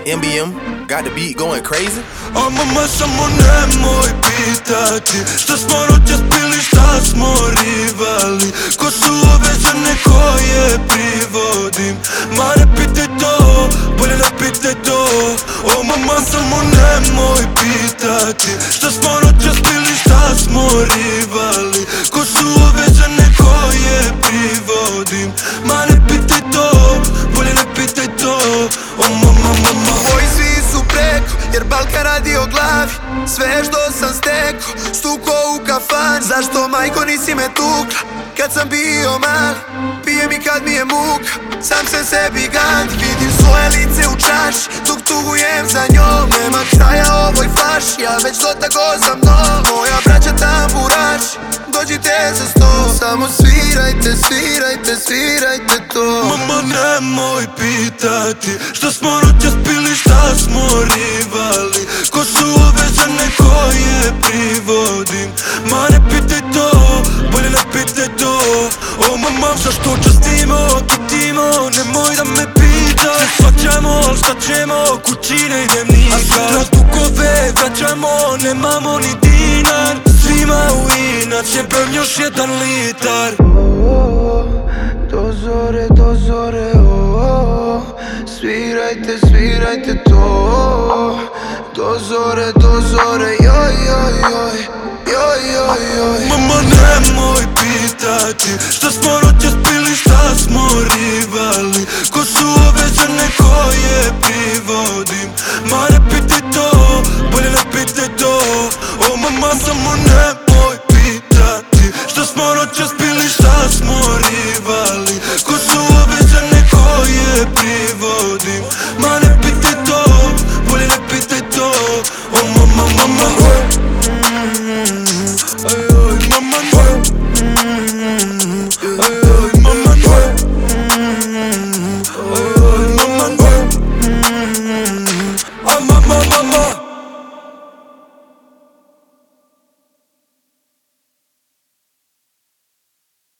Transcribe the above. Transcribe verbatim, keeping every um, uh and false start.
M B M, got the beat going crazy. A mama samo nemoj pitati šta smo noćas pili, šta smo rivali, ko su ove žene koje privodim. Ma ne pitaj to, bolje ne pitaj to. O mama samo nemoj pitati šta smo noćas pili, šta smo rivali, ko su ove žene koje privodim. Ma ne pitaj to, bolje ne pitaj to. O mama, mama. Moji svi su preko, jer Balkan radi o glavi. Sve što sam steko, stuko u kafan. Zašto majko nisi me tukla kad sam bio mal? Pije mi kad mi je muka, sam se sebi gant. Vidim svoje lice u čaši, dok tugujem za njom. Nema kraja ovoj flaši, ja već dotako za mnom. Moja braća tamburaši, dođite za sto. Samo svirajte, svirajte, svirajte to. Mama nemoj pitati šta smo noćas pili, šta smo rivali, ko su ove žene koje privodim. Ma ne pitaj to, bolje ne pitaj to. O mama, zašto častimo, kitimo, nemoj da me pita. Se svaćamo, al šta ćemo, kući ne idem nikad. A sutra dugove vraćamo, nemamo ni dinar. Svima u inat, jebem još jedan litar. Do zore, do zore, oh, oh. Svirajte, svirajte to. Do zore, do zore, joj, joj, joj, joj, joj, joj. Mama nemoj pitati šta smo noćas pili, šta smo rivali, ko su ove žene koje privodim. Ma ne pitaj to, bolje ne pitaj to. O mama samo nemoj pitati šta smo noćas pili, šta smo rivali, ko su ove žene koje privodim.